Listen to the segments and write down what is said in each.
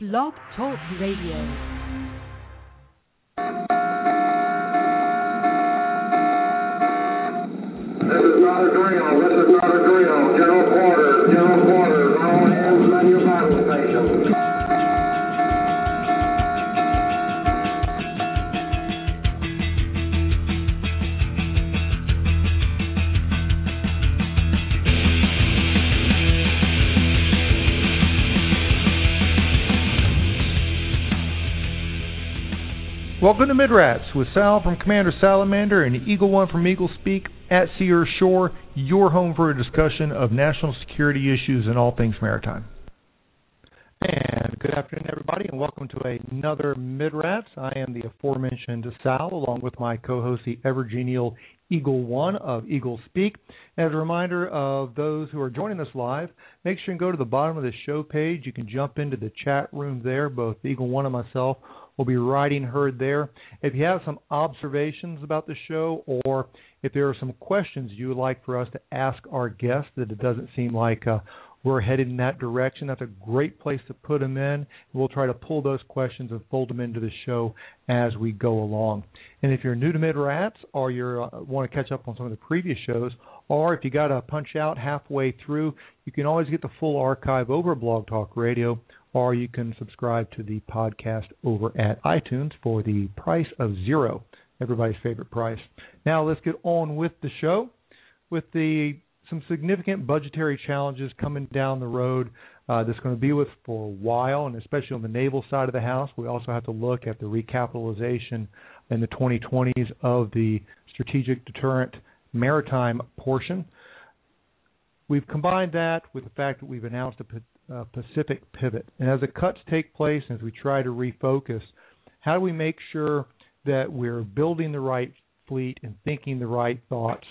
Blog Talk Radio. This is not a drill. This is not a drill. General quarters. General quarters. All hands on your battle stations. Welcome to Midrats with Sal from Commander Salamander and Eagle One from Eagle Speak at Sea or Shore, your home for a discussion of national security issues and all things maritime. And good afternoon, everybody, and welcome to another Midrats. I am the aforementioned Sal, along with my co-host, the ever-genial Eagle One of Eagle Speak. As a reminder of those who are joining us live, make sure you go to the bottom of the show page. You can jump into the chat room there. Both Eagle One and myself will be writing herd there. If you have some observations about the show, or if there are some questions you would like for us to ask our guests that it doesn't seem like we're headed in that direction, that's a great place to put them in. We'll try to pull those questions and fold them into the show as we go along. And if you're new to Midrats, or you want to catch up on some of the previous shows, or if you got to punch out halfway through, you can always get the full archive over Blog Talk Radio, or you can subscribe to the podcast over at iTunes for the price of $0, everybody's favorite price. Now let's get on with the show. With some significant budgetary challenges coming down the road that's going to be with for a while, and especially on the naval side of the house, we also have to look at the recapitalization in the 2020s of the Strategic Deterrent Maritime portion. We've combined that with the fact that we've announced a Pacific pivot. And as the cuts take place, as we try to refocus, how do we make sure that we're building the right fleet and thinking the right thoughts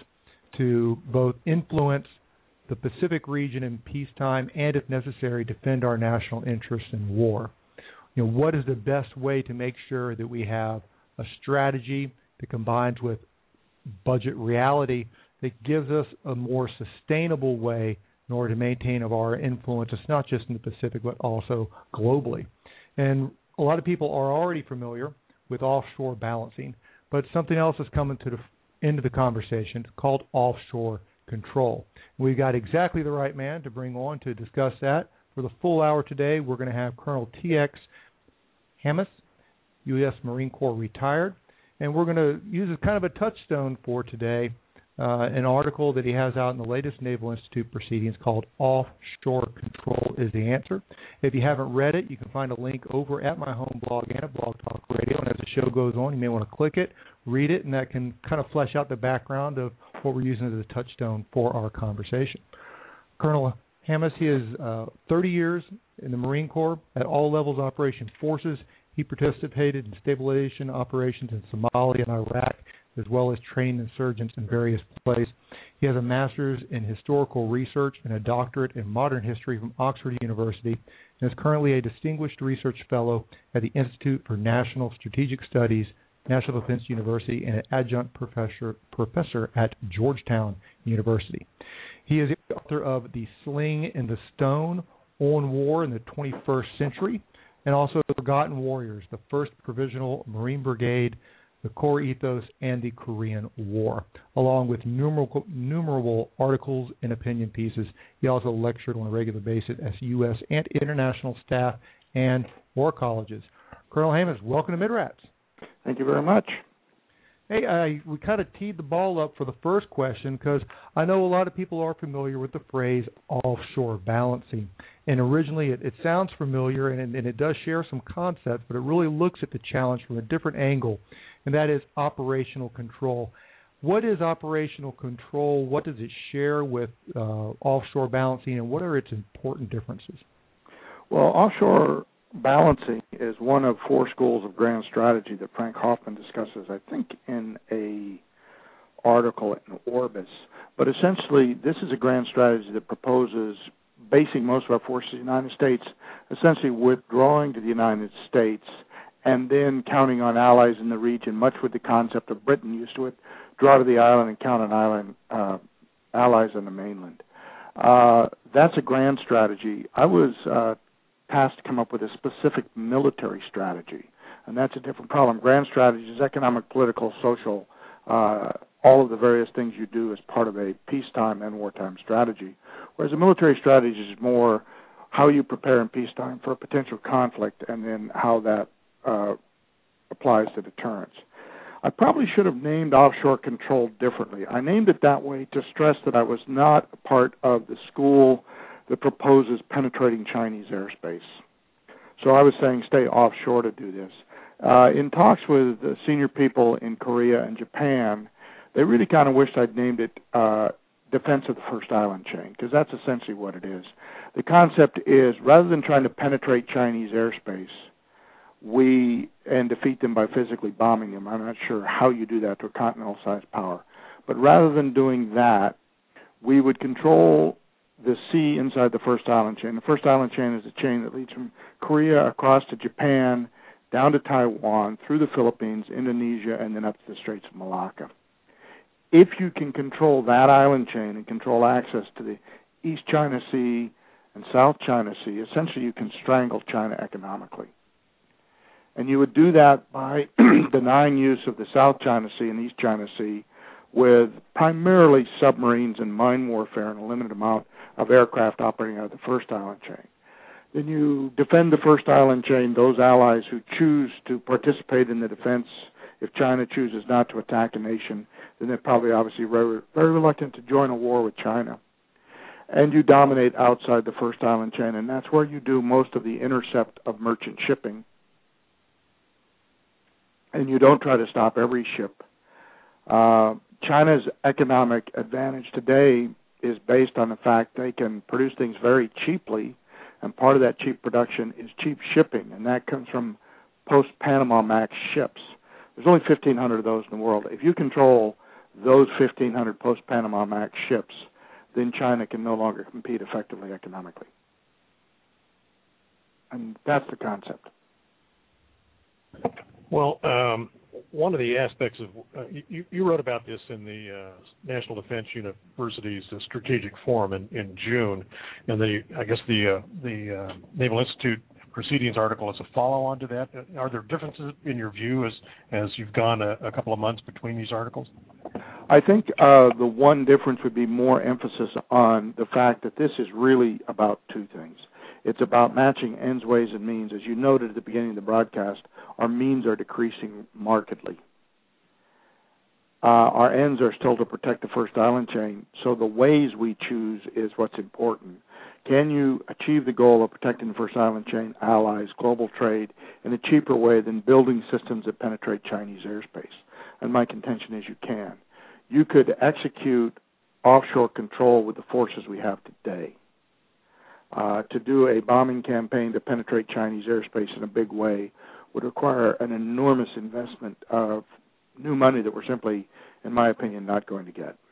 to both influence the Pacific region in peacetime and, if necessary, defend our national interests in war? You know, what is the best way to make sure that we have a strategy that combines with budget reality that gives us a more sustainable way in order to maintain our influence, it's not just in the Pacific, but also globally. And a lot of people are already familiar with offshore balancing, but something else is coming into the conversation called offshore control. We've got exactly the right man to bring on to discuss that. For the full hour today, we're going to have Colonel T.X. Hammes, U.S. Marine Corps retired, and we're going to use as kind of a touchstone for today an article that he has out in the latest Naval Institute proceedings called Offshore Control is the Answer. If you haven't read it, you can find a link over at my home blog and at Blog Talk Radio, and as the show goes on, you may want to click it, read it, and that can kind of flesh out the background of what we're using as a touchstone for our conversation. Colonel Hammes, he is 30 years in the Marine Corps at all levels of operation forces. He participated in stabilization operations in Somalia and Iraq, as well as training insurgents in various places. He has a master's in historical research and a doctorate in modern history from Oxford University, and is currently a distinguished research fellow at the Institute for National Strategic Studies, National Defense University, and an adjunct professor at Georgetown University. He is the author of The Sling and the Stone, On War in the 21st Century, and also Forgotten Warriors, the First Provisional Marine Brigade, the Core Ethos, and the Korean War, along with numerable articles and opinion pieces. He also lectured on a regular basis at U.S. and international staff and war colleges. Colonel Hammes, welcome to Midrats. Thank you very much. Hey, we kind of teed the ball up for the first question because I know a lot of people are familiar with the phrase offshore balancing. And originally it sounds familiar and it does share some concepts, but it really looks at the challenge from a different angle, and that is operational control. What is operational control? What does it share with offshore balancing, and what are its important differences? Well, offshore balancing is one of four schools of grand strategy that Frank Hoffman discusses, I think, in a article in Orbis. But essentially, this is a grand strategy that proposes basing most of our forces in the United States, essentially withdrawing to the United States and then counting on allies in the region, much with the concept of Britain used to it, draw to the island and count on allies on the mainland. That's a grand strategy. I was tasked to come up with a specific military strategy, and that's a different problem. Grand strategy is economic, political, social, all of the various things you do as part of a peacetime and wartime strategy, whereas a military strategy is more how you prepare in peacetime for a potential conflict and then how that applies to deterrence. I probably should have named offshore control differently. I named it that way to stress that I was not a part of the school that proposes penetrating Chinese airspace. So I was saying stay offshore to do this. In talks with the senior people in Korea and Japan, they really kind of wished I'd named it defense of the first island chain, because that's essentially what it is. The concept is, rather than trying to penetrate Chinese airspace, and defeat them by physically bombing them. I'm not sure how you do that to a continental-sized power. But rather than doing that, we would control the sea inside the first island chain. The first island chain is a chain that leads from Korea across to Japan, down to Taiwan, through the Philippines, Indonesia, and then up to the Straits of Malacca. If you can control that island chain and control access to the East China Sea and South China Sea, essentially you can strangle China economically. And you would do that by denying use of the South China Sea and East China Sea with primarily submarines and mine warfare and a limited amount of aircraft operating out of the first island chain. Then you defend the first island chain, those allies who choose to participate in the defense. If China chooses not to attack a nation, then they're probably obviously very, very reluctant to join a war with China. And you dominate outside the first island chain, and that's where you do most of the intercept of merchant shipping. And you don't try to stop every ship. China's economic advantage today is based on the fact they can produce things very cheaply, and part of that cheap production is cheap shipping, and that comes from post-Panama Max ships. There's only 1,500 of those in the world. If you control those 1,500 post-Panama Max ships, then China can no longer compete effectively economically. And that's the concept. Well, one of the aspects of you wrote about this in the National Defense University's Strategic Forum in June, and I guess the Naval Institute Proceedings article is a follow-on to that. Are there differences in your view as you've gone a couple of months between these articles? I think the one difference would be more emphasis on the fact that this is really about two things. It's about matching ends, ways, and means. As you noted at the beginning of the broadcast, our means are decreasing markedly. Our ends are still to protect the first island chain, so the ways we choose is what's important. Can you achieve the goal of protecting the first island chain, allies, global trade, in a cheaper way than building systems that penetrate Chinese airspace? And my contention is you can. You could execute offshore control with the forces we have today. To do a bombing campaign to penetrate Chinese airspace in a big way would require an enormous investment of new money that we're simply, in my opinion, not going to get.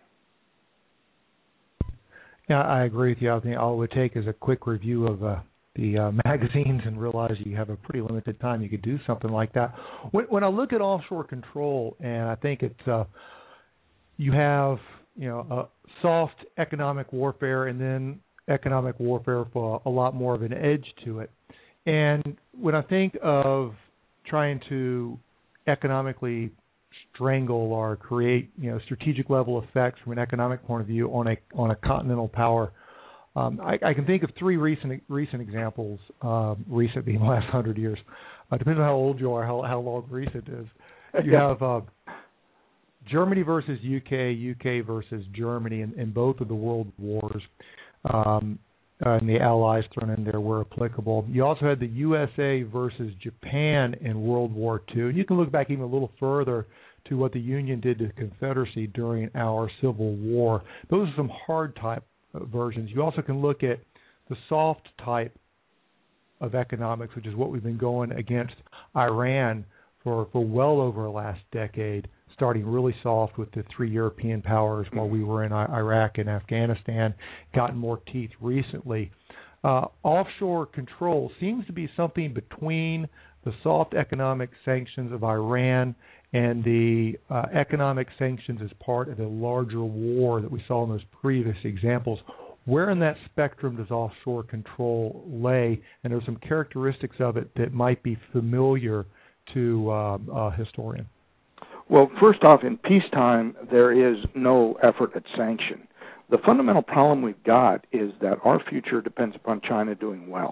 Yeah, I agree with you. I think all it would take is a quick review of the magazines and realize you have a pretty limited time. You could do something like that. When I look at offshore control, and I think it's you have a soft economic warfare and then economic warfare for a lot more of an edge to it. And when I think of trying to economically strangle or create strategic level effects from an economic point of view on a continental power, I can think of three recent examples. Recent being the last 100 years. Depends on how old you are, how long recent is. You have Germany versus UK versus Germany in both of the world wars. And the Allies thrown in there were applicable. You also had the USA versus Japan in World War II. And you can look back even a little further to what the Union did to the Confederacy during our Civil War. Those are some hard type versions. You also can look at the soft type of economics, which is what we've been going against Iran for well over the last decade, starting really soft with the three European powers while we were in Iraq and Afghanistan, gotten more teeth recently. Offshore control seems to be something between the soft economic sanctions of Iran and the economic sanctions as part of the larger war that we saw in those previous examples. Where in that spectrum does offshore control lay, and are some characteristics of it that might be familiar to a historian? Well, first off, in peacetime, there is no effort at sanction. The fundamental problem we've got is that our future depends upon China doing well.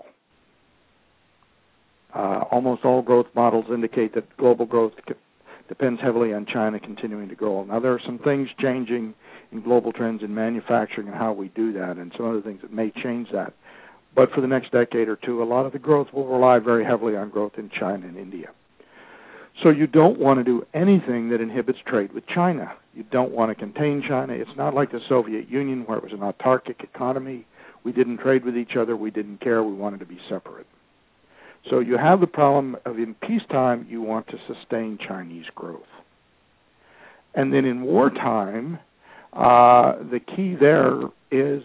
Almost all growth models indicate that global growth depends heavily on China continuing to grow. Now, there are some things changing in global trends in manufacturing and how we do that, and some other things that may change that. But for the next decade or two, a lot of the growth will rely very heavily on growth in China and India. So you don't want to do anything that inhibits trade with China. You don't want to contain China. It's not like the Soviet Union where it was an autarkic economy. We didn't trade with each other. We didn't care. We wanted to be separate. So you have the problem of in peacetime, you want to sustain Chinese growth. And then in wartime, the key there is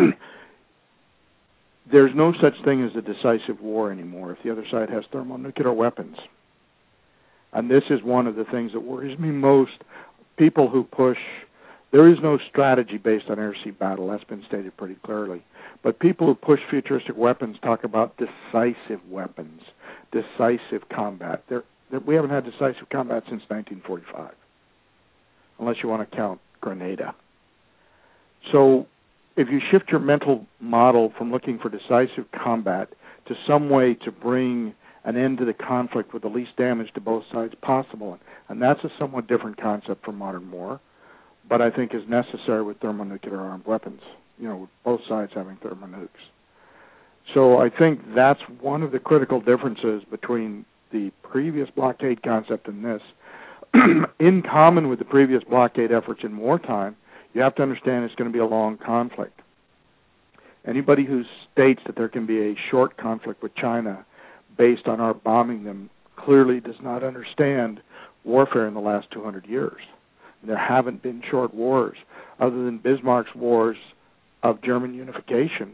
there's no such thing as a decisive war anymore if the other side has thermonuclear weapons. And this is one of the things that worries me most. People who push, there is no strategy based on air-sea battle. That's been stated pretty clearly. But people who push futuristic weapons talk about decisive weapons, decisive combat. We haven't had decisive combat since 1945, unless you want to count Grenada. So if you shift your mental model from looking for decisive combat to some way to bring an end to the conflict with the least damage to both sides possible, and that's a somewhat different concept from modern war, but I think is necessary with thermonuclear armed weapons, with both sides having thermonukes. So I think that's one of the critical differences between the previous blockade concept and this. In common with the previous blockade efforts in wartime, you have to understand it's going to be a long conflict. Anybody who states that there can be a short conflict with China based on our bombing them clearly does not understand warfare in the last 200 years. There haven't been short wars other than Bismarck's wars of German unification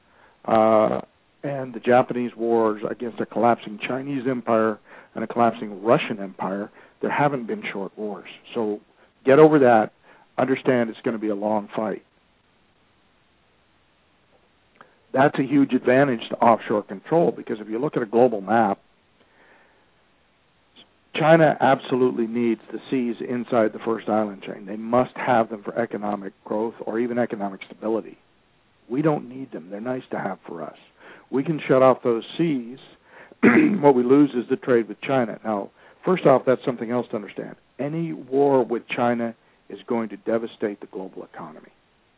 and the Japanese wars against a collapsing Chinese empire and a collapsing Russian empire. There haven't been short wars. So get over that. Understand it's going to be a long fight. That's a huge advantage to offshore control because if you look at a global map, China absolutely needs the seas inside the first island chain. They must have them for economic growth or even economic stability. We don't need them. They're nice to have for us. We can shut off those seas. What we lose is the trade with China. Now, first off, that's something else to understand. Any war with China is going to devastate the global economy.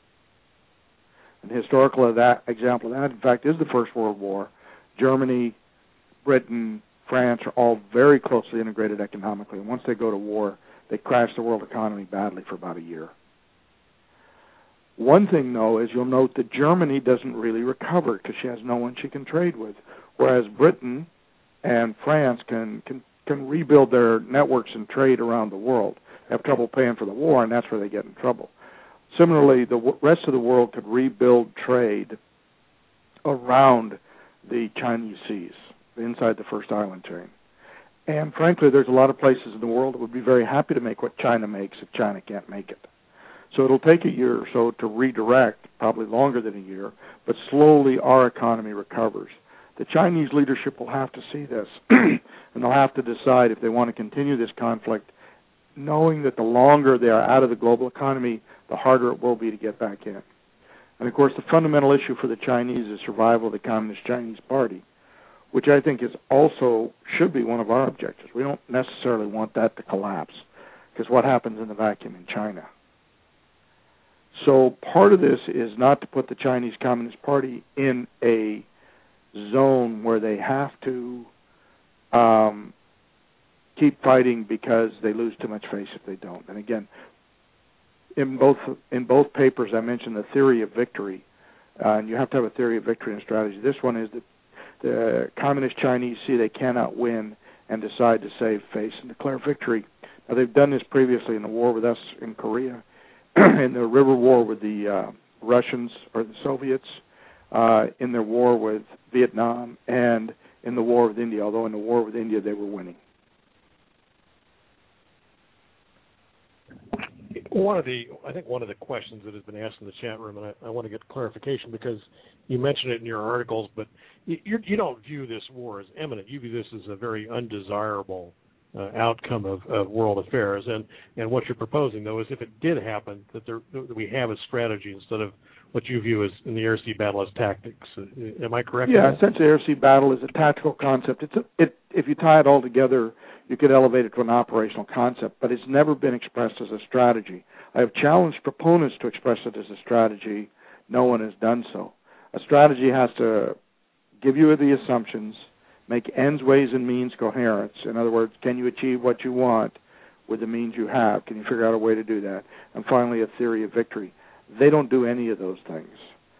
An historical example of that, in fact, is the First World War. Germany, Britain, France are all very closely integrated economically. And once they go to war, they crash the world economy badly for about a year. One thing, though, is you'll note that Germany doesn't really recover because she has no one she can trade with, whereas Britain and France can rebuild their networks and trade around the world. They have trouble paying for the war, and that's where they get in trouble. Similarly, the rest of the world could rebuild trade around the Chinese seas, inside the first island chain. And frankly, there's a lot of places in the world that would be very happy to make what China makes if China can't make it. So it'll take a year or so to redirect, probably longer than a year, but slowly our economy recovers. The Chinese leadership will have to see this, and they'll have to decide if they want to continue this conflict, knowing that the longer they are out of the global economy, the harder it will be to get back in. And, of course, the fundamental issue for the Chinese is survival of the Communist Chinese Party, which I think is also should be one of our objectives. We don't necessarily want that to collapse, because what happens in the vacuum in China? So part of this is not to put the Chinese Communist Party in a zone where they have to keep fighting because they lose too much face if they don't. And again, in both papers I mentioned the theory of victory, and you have to have a theory of victory and strategy. This one is that the Communist Chinese see they cannot win and decide to save face and declare victory. Now, they've done this previously in the war with us in Korea, in the river war with the Russians or the Soviets, in their war with Vietnam, and in the war with India, although in the war with India they were winning. I think one of the questions that has been asked in the chat room, and I want to get clarification because you mentioned it in your articles, but you don't view this war as imminent. You view this as a very undesirable outcome of world affairs. And what you're proposing, though, is if it did happen, that we have a strategy instead of what you view as in the air-sea battle as tactics. Am I correct? Yeah, essentially air-sea battle is a tactical concept. If you tie it all together, you could elevate it to an operational concept, but it's never been expressed as a strategy. I have challenged proponents to express it as a strategy. No one has done so. A strategy has to give you the assumptions, make ends, ways, and means coherence. In other words, can you achieve what you want with the means you have? Can you figure out a way to do that? And finally, a theory of victory. They don't do any of those things.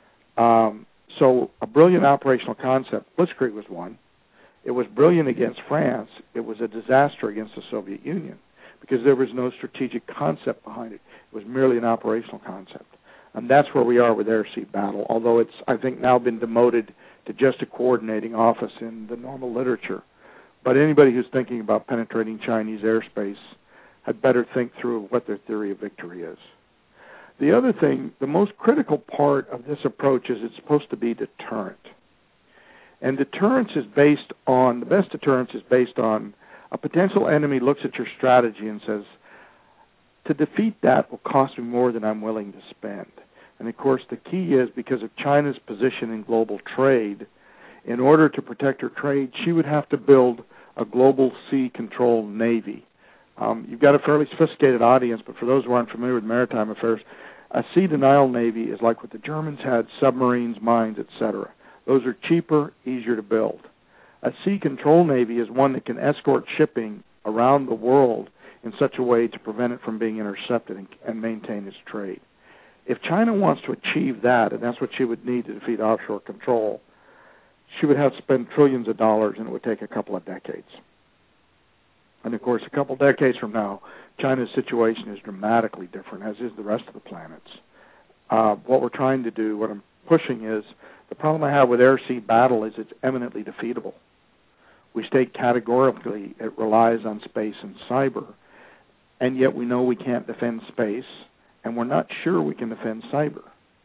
So a brilliant operational concept, Blitzkrieg was one. It was brilliant against France. It was a disaster against the Soviet Union because there was no strategic concept behind it. It was merely an operational concept. And that's where we are with air-sea battle, although it's, I think, now been demoted to just a coordinating office in the normal literature. But anybody who's thinking about penetrating Chinese airspace had better think through what their theory of victory is. The other thing, the most critical part of this approach is it's supposed to be deterrent. And deterrence is based on, the best deterrence is based on a potential enemy looks at your strategy and says, to defeat that will cost me more than I'm willing to spend. And of course the key is because of China's position in global trade, in order to protect her trade, she would have to build a global sea-controlled navy. You've got a fairly sophisticated audience, but for those who aren't familiar with maritime affairs, a sea denial navy is like what the Germans had, submarines, mines, etc. Those are cheaper, easier to build. A sea control navy is one that can escort shipping around the world in such a way to prevent it from being intercepted and maintain its trade. If China wants to achieve that, and that's what she would need to defeat offshore control, she would have to spend trillions of dollars, and it would take a couple of decades. And of course, a couple of decades from now, China's situation is dramatically different, as is the rest of the planet's. What we're trying to do, what I'm pushing is, the problem I have with air-sea battle is it's eminently defeatable. We state categorically it relies on space and cyber, and yet we know we can't defend space, and we're not sure we can defend cyber.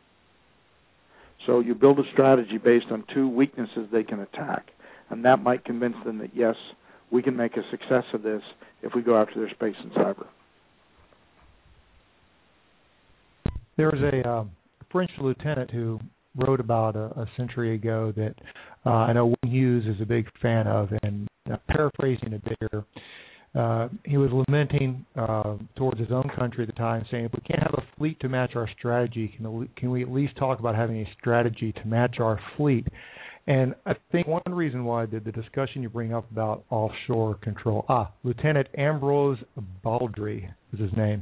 So you build a strategy based on two weaknesses they can attack, and that might convince them that, yes, we can make a success of this if we go after their space and cyber. There was a French lieutenant who wrote about a century ago that I know Wayne Hughes is a big fan of, and paraphrasing a bit here, he was lamenting towards his own country at the time, saying, if we can't have a fleet to match our strategy, can we at least talk about having a strategy to match our fleet? And I think one reason why the discussion you bring up about offshore control, Lieutenant Ambrose Baldry is his name,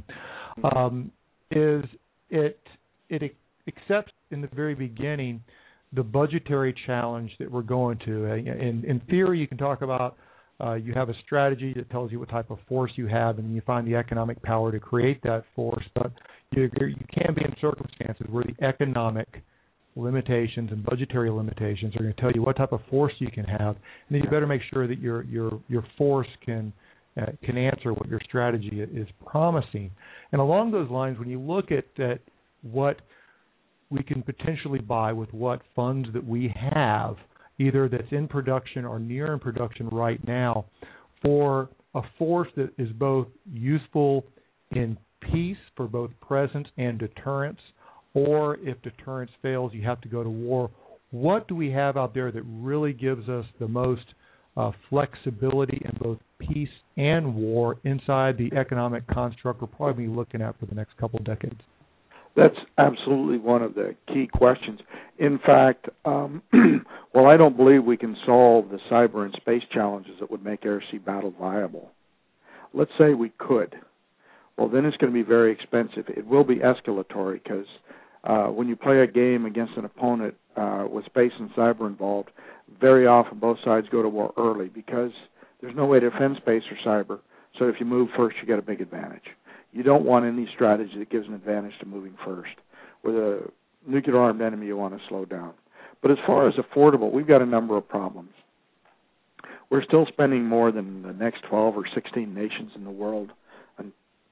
is it accepts in the very beginning the budgetary challenge that we're going to. In theory, you can talk about you have a strategy that tells you what type of force you have, and you find the economic power to create that force. But you can be in circumstances where the economic limitations and budgetary limitations are going to tell you what type of force you can have, and then you better make sure that your force can answer what your strategy is promising. And along those lines, when you look at what we can potentially buy with what funds that we have, either that's in production or near in production right now, for a force that is both useful in peace for both presence and deterrence, or if deterrence fails, you have to go to war. What do we have out there that really gives us the most flexibility in both peace and war inside the economic construct we're probably looking at for the next couple of decades? That's absolutely one of the key questions. In fact, well, I don't believe we can solve the cyber and space challenges that would make air-sea battle viable. Let's say we could. Well, then it's going to be very expensive. It will be escalatory because when you play a game against an opponent with space and cyber involved, very often both sides go to war early because there's no way to defend space or cyber. So if you move first, you get a big advantage. You don't want any strategy that gives an advantage to moving first. With a nuclear-armed enemy, you want to slow down. But as far as affordable, we've got a number of problems. We're still spending more than the next 12 or 16 nations in the world on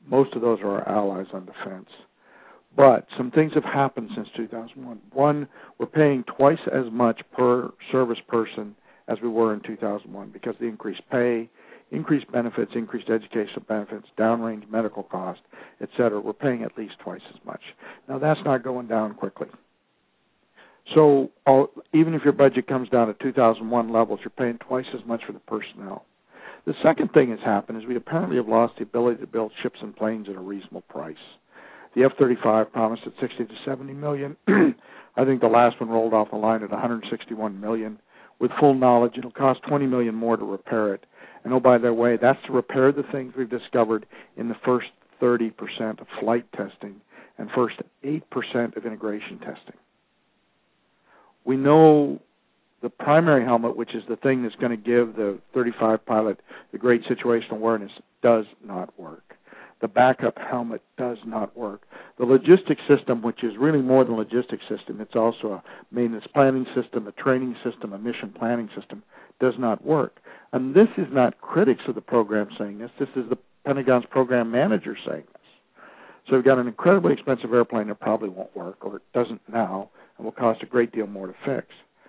Most of those are our allies on defense. But some things have happened since 2001. One, we're paying twice as much per service person as we were in 2001 because of the increased pay, increased benefits, increased educational benefits, downrange medical costs, et cetera. We're paying at least twice as much. Now, that's not going down quickly. So even if your budget comes down to 2001 levels, you're paying twice as much for the personnel. The second thing that's happened is we apparently have lost the ability to build ships and planes at a reasonable price. The F-35 promised at $60 to $70 million. I think the last one rolled off the line at $161 million. With full knowledge, it'll cost $20 million more to repair it. And oh, by the way, that's to repair the things we've discovered in the first 30% of flight testing and first 8% of integration testing. We know the primary helmet, which is the thing that's going to give the 35 pilot the great situational awareness, does not work. The backup helmet does not work. The logistics system, which is really more than a logistics system, it's also a maintenance planning system, a training system, a mission planning system, does not work. And this is not critics of the program saying this. This is the Pentagon's program manager saying this. So we've got an incredibly expensive airplane that probably won't work, or it doesn't now, and will cost a great deal more to fix.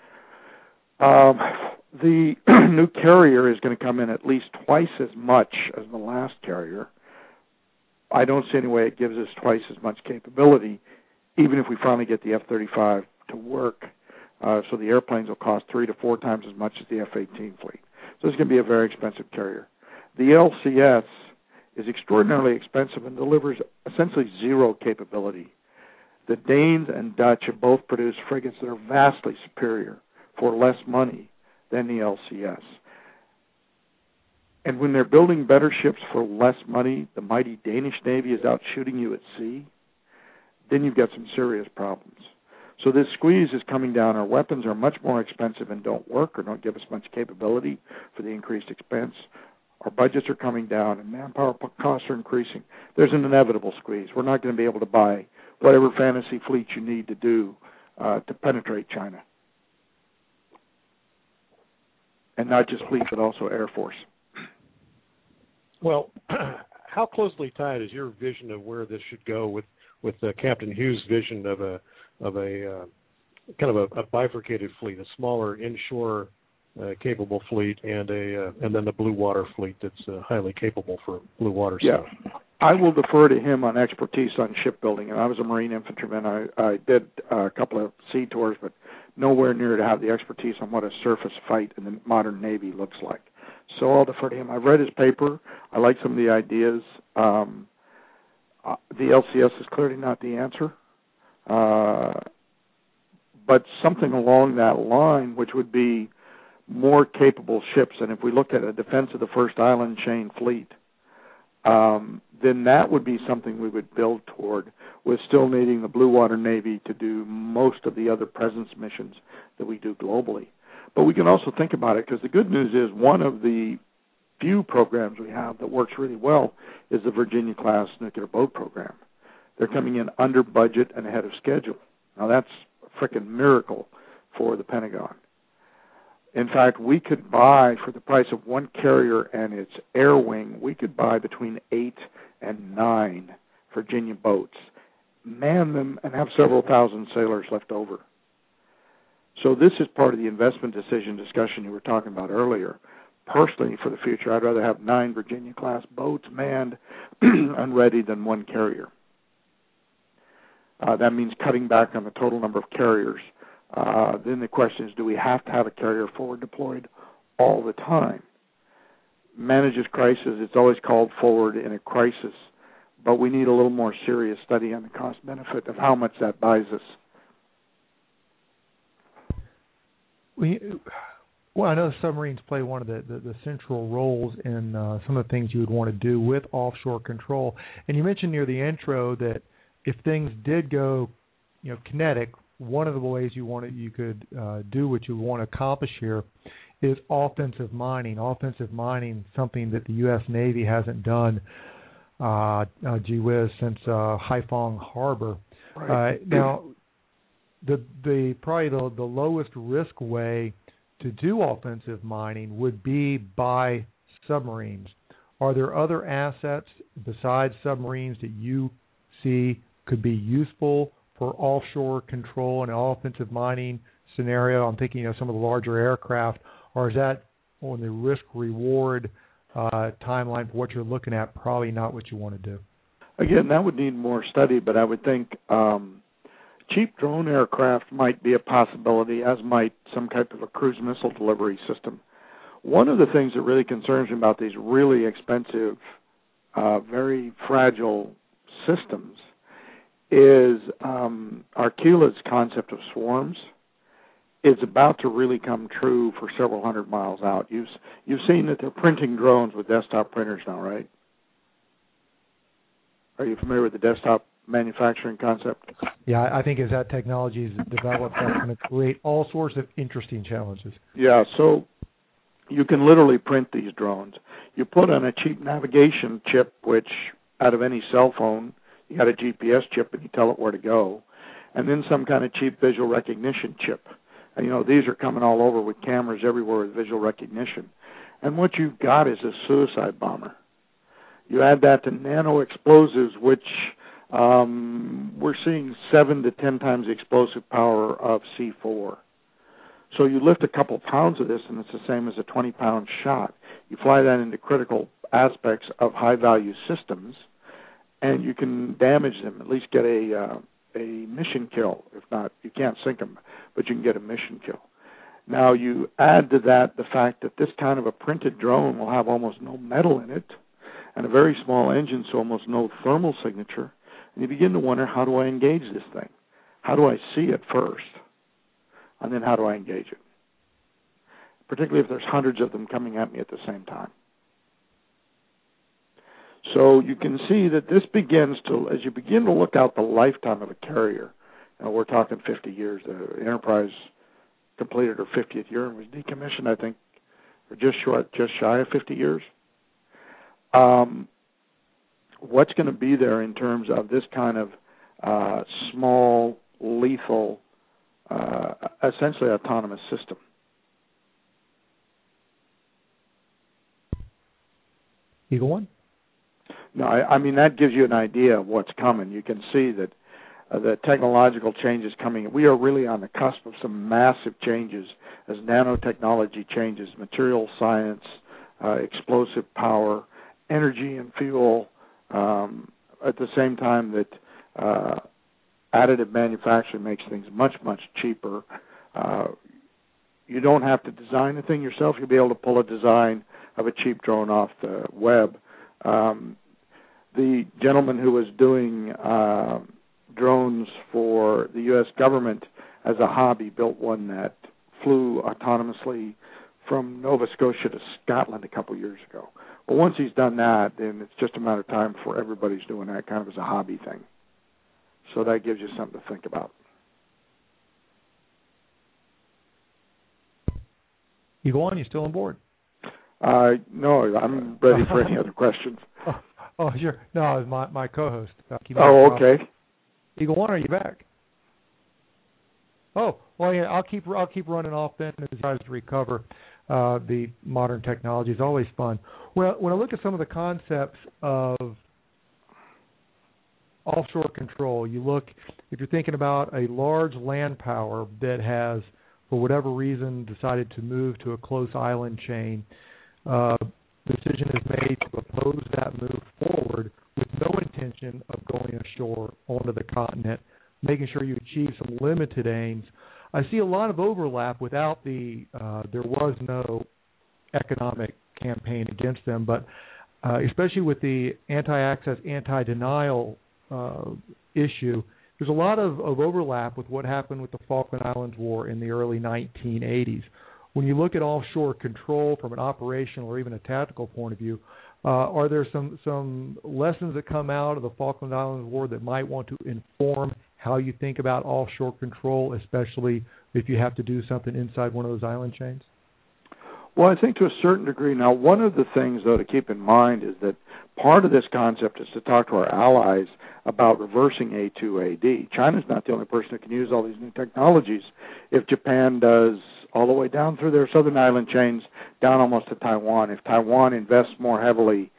The new carrier is going to come in at least twice as much as the last carrier. I don't see any way it gives us twice as much capability, even if we finally get the F-35 to work. So the airplanes will cost 3 to 4 times as much as the F-18 fleet. So it's going to be a very expensive carrier. The LCS is extraordinarily expensive and delivers essentially zero capability. The Danes and Dutch have both produced frigates that are vastly superior for less money than the LCS. And when they're building better ships for less money, the mighty Danish Navy is out shooting you at sea, then you've got some serious problems. So this squeeze is coming down. Our weapons are much more expensive and don't work or don't give us much capability for the increased expense. Our budgets are coming down and manpower costs are increasing. There's an inevitable squeeze. We're not going to be able to buy whatever fantasy fleet you need to do to penetrate China. And not just fleet, but also Air Force. Well, how closely tied is your vision of where this should go with Captain Hughes' vision of a kind of a bifurcated fleet, a smaller inshore capable fleet, and then the blue water fleet that's highly capable for blue water stuff? Yeah, I will defer to him on expertise on shipbuilding. And I was a Marine infantryman. I did a couple of sea tours, but nowhere near to have the expertise on what a surface fight in the modern Navy looks like. So I'll defer to him. I've read his paper. I like some of the ideas. The LCS is clearly not the answer. But something along that line, which would be more capable ships. And if we looked at a defense of the first island chain fleet, then that would be something we would build toward, with still needing the Blue Water Navy to do most of the other presence missions that we do globally. But we can also think about it, because the good news is one of the few programs we have that works really well is the Virginia-class nuclear boat program. They're coming in under budget and ahead of schedule. Now, that's a frickin' miracle for the Pentagon. In fact, we could buy, for the price of one carrier and its air wing, we could buy between 8 and 9 Virginia boats, man them, and have several thousand sailors left over. So this is part of the investment decision discussion you were talking about earlier. Personally, for the future, I'd rather have 9 Virginia-class boats manned and ready than one carrier. That means cutting back on the total number of carriers. Then the question is, do we have to have a carrier forward deployed all the time? Manages crisis. It's always called forward in a crisis, but we need a little more serious study on the cost-benefit of how much that buys us. Well, I know submarines play one of the central roles in some of the things you would want to do with offshore control. And you mentioned near the intro that if things did go, kinetic, one of the ways you could do what you want to accomplish here is offensive mining. Offensive mining, something that the U.S. Navy hasn't done, gee whiz, since Haiphong Harbor. Right. Now, the probably the lowest risk way to do offensive mining would be by submarines. Are there other assets besides submarines that you see could be useful for offshore control and offensive mining scenario? I'm thinking of some of the larger aircraft, or is that on the risk-reward timeline for what you're looking at, probably not what you want to do? Again, that would need more study, but I would think cheap drone aircraft might be a possibility, as might some type of a cruise missile delivery system. One of the things that really concerns me about these really expensive, very fragile systems is Arcula's concept of swarms is about to really come true for several hundred miles out. You've seen that they're printing drones with desktop printers now, right? Are you familiar with the desktop manufacturing concept? Yeah, I think as that technology is developed, that's going to create all sorts of interesting challenges. Yeah, so you can literally print these drones. You put on a cheap navigation chip, which out of any cell phone, you got a GPS chip and you tell it where to go, and then some kind of cheap visual recognition chip. And, these are coming all over with cameras everywhere with visual recognition. And what you've got is a suicide bomber. You add that to nano explosives, which we're seeing 7 to 10 times the explosive power of C4. So you lift a couple pounds of this, and it's the same as a 20-pound shot. You fly that into critical aspects of high-value systems, and you can damage them, at least get a mission kill. If not, you can't sink them, but you can get a mission kill. Now, you add to that the fact that this kind of a printed drone will have almost no metal in it and a very small engine, so almost no thermal signature. And you begin to wonder, how do I engage this thing? How do I see it first? And then how do I engage it? Particularly if there's hundreds of them coming at me at the same time. So you can see that this begins to, as you begin to look out the lifetime of a carrier, we're talking 50 years. The Enterprise completed her 50th year and was decommissioned, I think, or just shy of 50 years. What's going to be there in terms of this kind of small, lethal, essentially autonomous system? Eagle One? No, I mean, that gives you an idea of what's coming. You can see that the technological changes coming. We are really on the cusp of some massive changes as nanotechnology changes, material science, explosive power, energy and fuel, at the same time that additive manufacturing makes things much, much cheaper. You don't have to design the thing yourself. You'll be able to pull a design of a cheap drone off the web. The gentleman who was doing drones for the U.S. government as a hobby built one that flew autonomously from Nova Scotia to Scotland a couple years ago. But once he's done that, then it's just a matter of time before everybody's doing that kind of as a hobby thing. So that gives you something to think about. Eagle One, you still on board? No, I'm ready for any other questions. Oh, sure. No, it was my co-host. Okay. Eagle One, are you back? Oh, well, yeah. I'll keep running off then as he tries to recover. The modern technology is always fun. Well, when I look at some of the concepts of offshore control, if you're thinking about a large land power that has, for whatever reason, decided to move to a close island chain, decision is made to oppose that move forward with no intention of going ashore onto the continent, making sure you achieve some limited aims. I see a lot of overlap without there was no economic campaign against them, but especially with the anti-access, anti-denial issue, there's a lot of overlap with what happened with the Falkland Islands War in the early 1980s. When you look at offshore control from an operational or even a tactical point of view, are there some lessons that come out of the Falkland Islands War that might want to inform how you think about offshore control, especially if you have to do something inside one of those island chains? Well, I think to a certain degree. Now, one of the things, though, to keep in mind is that part of this concept is to talk to our allies about reversing A2AD. China's not the only person that can use all these new technologies. If Japan does all the way down through their southern island chains, down almost to Taiwan, if Taiwan invests more heavily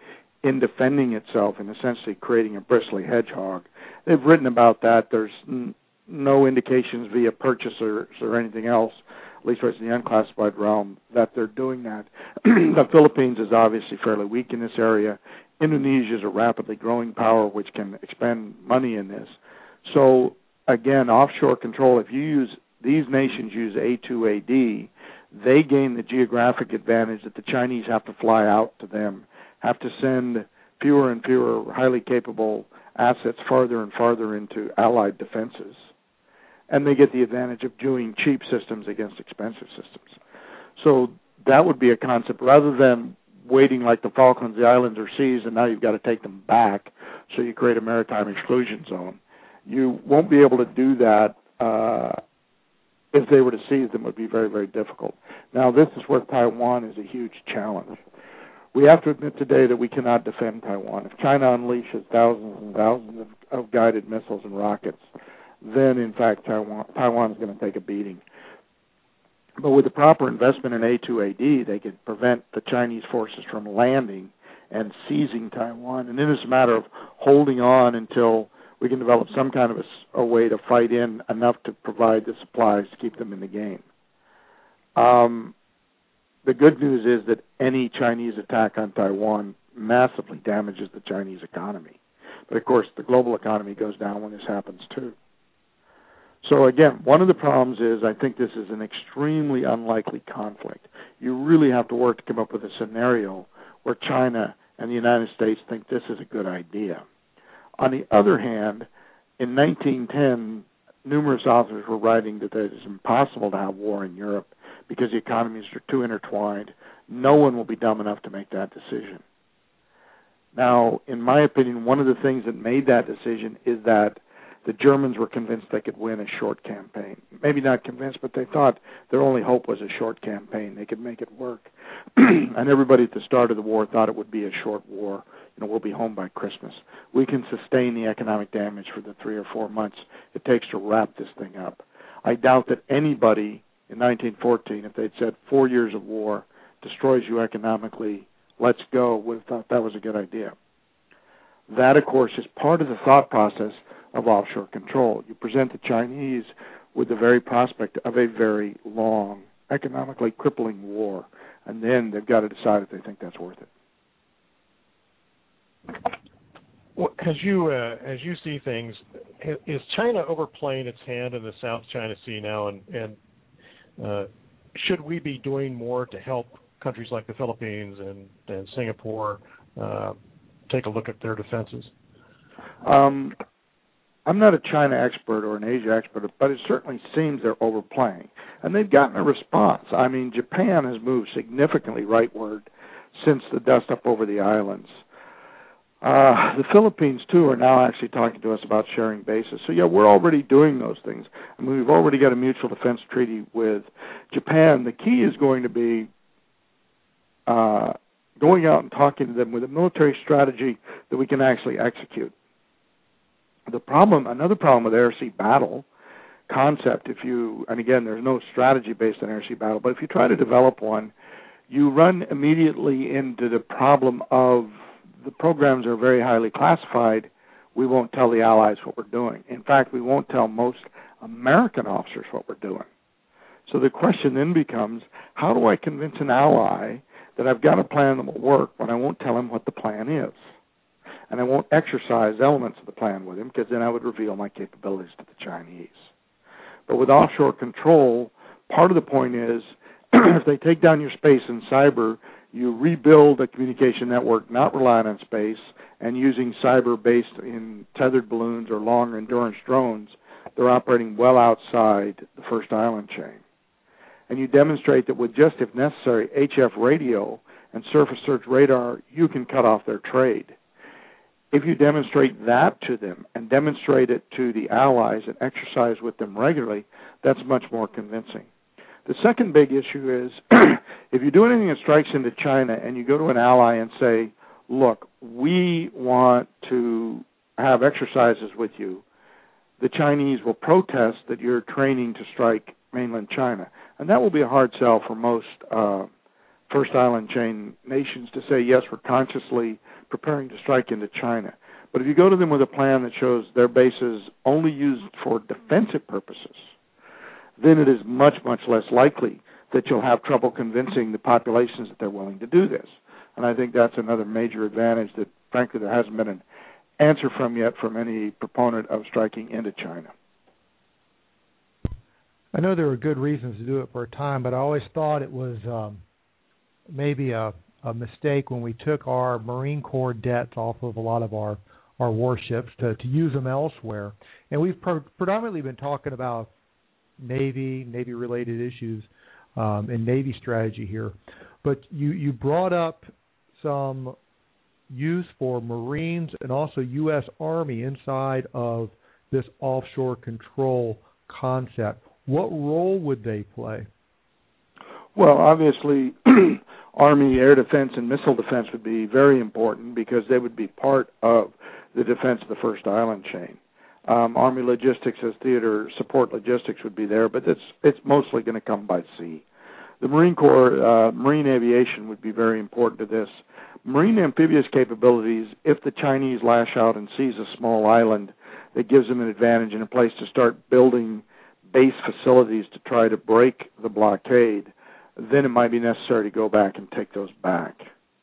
in defending itself and essentially creating a bristly hedgehog. They've written about that. There's no indications via purchasers or anything else, at least what's in the unclassified realm, that they're doing that. The Philippines is obviously fairly weak in this area. Indonesia is a rapidly growing power which can expend money in this. So, again, offshore control, if you use, these nations use A2AD, they gain the geographic advantage that the Chinese have to fly out to them, have to send fewer and fewer highly capable assets farther and farther into allied defenses. And they get the advantage of doing cheap systems against expensive systems. So that would be a concept, rather than waiting like the Falklands, the islands are seized, and now you've got to take them back, so you create a maritime exclusion zone. You won't be able to do that. If they were to seize them, it would be very, very difficult. Now, this is where Taiwan is a huge challenge. We have to admit today that we cannot defend Taiwan. If China unleashes thousands and thousands of guided missiles and rockets, then, in fact, Taiwan is going to take a beating. But with the proper investment in A2AD, they could prevent the Chinese forces from landing and seizing Taiwan. And then it's a matter of holding on until we can develop some kind of a way to fight in enough to provide the supplies to keep them in the game. The good news is that any Chinese attack on Taiwan massively damages the Chinese economy. But, of course, the global economy goes down when this happens, too. So, again, one of the problems is I think this is an extremely unlikely conflict. You really have to work to come up with a scenario where China and the United States think this is a good idea. On the other hand, in 1910, numerous authors were writing that it is impossible to have war in Europe because the economies are too intertwined. No one will be dumb enough to make that decision. Now, in my opinion, one of the things that made that decision is that the Germans were convinced they could win a short campaign. Maybe not convinced, but they thought their only hope was a short campaign. They could make it work. And everybody at the start of the war thought it would be a short war. We'll be home by Christmas. We can sustain the economic damage for the 3 or 4 months it takes to wrap this thing up. I doubt that anybody in 1914, if they'd said 4 years of war destroys you economically, let's go, would have thought that was a good idea. That, of course, is part of the thought process of offshore control. You present the Chinese with the very prospect of a very long, economically crippling war, and then they've got to decide if they think that's worth it. Well, as you see things, is China overplaying its hand in the South China Sea now, and should we be doing more to help countries like the Philippines and Singapore take a look at their defenses? I'm not a China expert or an Asia expert, but it certainly seems they're overplaying. And they've gotten a response. I mean, Japan has moved significantly rightward since the dust-up over the islands. The Philippines, too, are now actually talking to us about sharing bases. So, yeah, we're already doing those things. I mean, we've already got a mutual defense treaty with Japan. The key is going to be going out and talking to them with a military strategy that we can actually execute. Another problem with air-sea battle concept, and again, there's no strategy based on air-sea battle, but if you try to develop one, you run immediately into the problem of the programs are very highly classified. We won't tell the Allies what we're doing. In fact, we won't tell most American officers what we're doing. So the question then becomes, how do I convince an ally that I've got a plan that will work when I won't tell him what the plan is? And I won't exercise elements of the plan with him, because then I would reveal my capabilities to the Chinese. But with offshore control, part of the point is, if they take down your space in cyber, you rebuild a communication network not reliant on space and using cyber based in tethered balloons or long endurance drones. They're operating well outside the first island chain. And you demonstrate that with just, if necessary, HF radio and surface search radar, you can cut off their trade. If you demonstrate that to them and demonstrate it to the Allies and exercise with them regularly, that's much more convincing. The second big issue is if you do anything that strikes into China and you go to an ally and say, look, we want to have exercises with you, the Chinese will protest that you're training to strike mainland China. And that will be a hard sell for most First Island chain nations to say, yes, we're consciously preparing to strike into China. But if you go to them with a plan that shows their bases only used for defensive purposes, then it is much, much less likely that you'll have trouble convincing the populations that they're willing to do this. And I think that's another major advantage that, frankly, there hasn't been an answer from yet from any proponent of striking into China. I know there were good reasons to do it for a time, but I always thought it was maybe a mistake when we took our Marine Corps debts off of a lot of our warships to use them elsewhere. And we've predominantly been talking about Navy-related issues and Navy strategy here. But you brought up some use for Marines and also U.S. Army inside of this offshore control concept. What role would they play? Well, obviously, Army air defense and missile defense would be very important because they would be part of the defense of the First Island chain. Army logistics as theater support logistics would be there, but it's mostly going to come by sea. The Marine Corps, marine aviation would be very important to this. Marine amphibious capabilities, if the Chinese lash out and seize a small island, that gives them an advantage and a place to start building base facilities to try to break the blockade, then it might be necessary to go back and take those back.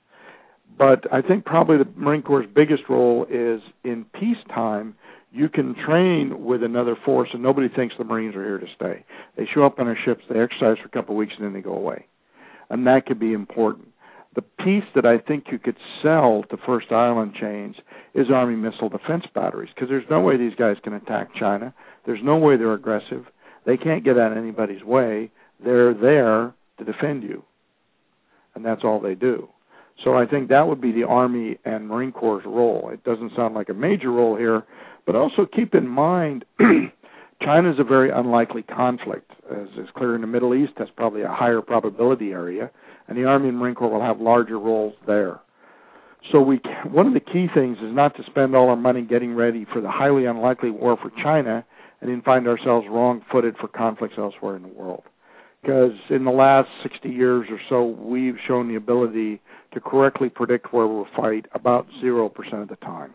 But I think probably the Marine Corps' biggest role is in peacetime, you can train with another force and nobody thinks the Marines are here to stay. They show up on their ships, they exercise for a couple of weeks, and then they go away. And that could be important. The piece that I think you could sell to First Island chains is Army missile defense batteries, because there's no way these guys can attack China. There's no way they're aggressive. They can't get out of anybody's way. They're there to defend you, and that's all they do. So I think that would be the Army and Marine Corps' role. It doesn't sound like a major role here, but also keep in mind China is a very unlikely conflict. As is clear in the Middle East, that's probably a higher probability area, and the Army and Marine Corps will have larger roles there. So one of the key things is not to spend all our money getting ready for the highly unlikely war for China and then find ourselves wrong-footed for conflicts elsewhere in the world. Because in the last 60 years or so, we've shown the ability to correctly predict where we'll fight about 0% of the time.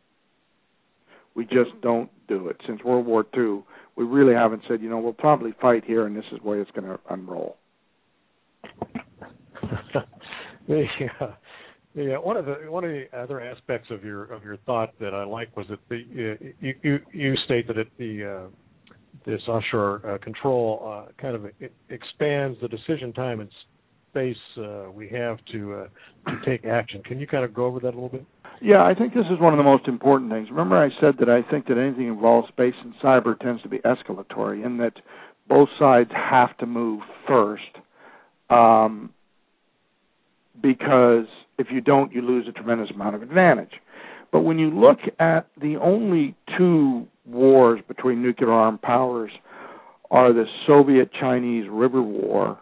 We just don't do it. Since World War II, we really haven't said, we'll probably fight here and this is where it's going to unroll. One of the other aspects of your thought that I like was that you state that this offshore control kind of expands the decision time and space we have to take action. Can you kind of go over that a little bit? Yeah, I think this is one of the most important things. Remember I said that I think that anything involved space and cyber tends to be escalatory, and that both sides have to move first, because if you don't, you lose a tremendous amount of advantage. But when you look at the only two wars between nuclear-armed powers are the Soviet-Chinese River War,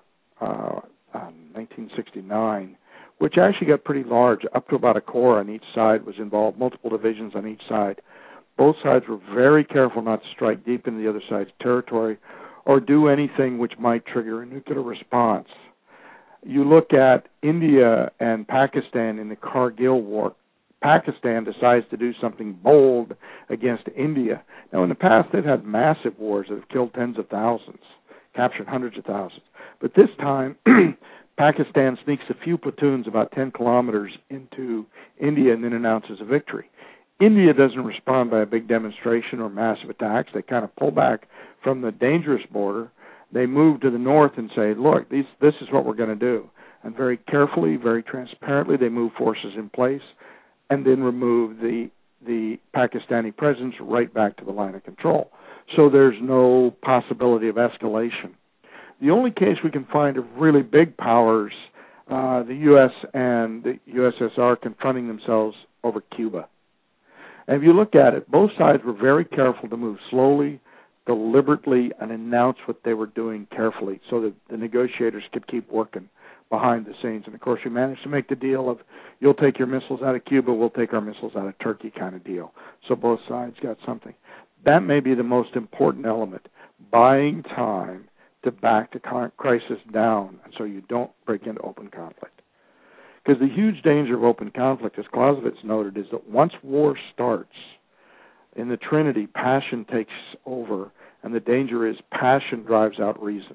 1969, which actually got pretty large, up to about a corps on each side was involved, multiple divisions on each side. Both sides were very careful not to strike deep into the other side's territory or do anything which might trigger a nuclear response. You look at India and Pakistan in the Kargil War. Pakistan decides to do something bold against India. Now, in the past, they've had massive wars that have killed tens of thousands, captured hundreds of thousands. But this time, Pakistan sneaks a few platoons about 10 kilometers into India and then announces a victory. India doesn't respond by a big demonstration or massive attacks. They kind of pull back from the dangerous border. They move to the north and say, look, this is what we're going to do. And very carefully, very transparently, they move forces in place and then remove the Pakistani presence right back to the line of control. So there's no possibility of escalation. The only case we can find of really big powers, the U.S. and the USSR confronting themselves over Cuba. And if you look at it, both sides were very careful to move slowly, deliberately, and announce what they were doing carefully so that the negotiators could keep working behind the scenes. And, of course, we managed to make the deal of you'll take your missiles out of Cuba, we'll take our missiles out of Turkey kind of deal. So both sides got something. That may be the most important element, buying time to back the crisis down, and so you don't break into open conflict. Because the huge danger of open conflict, as Clausewitz noted, is that once war starts, in the Trinity, passion takes over, and the danger is passion drives out reason.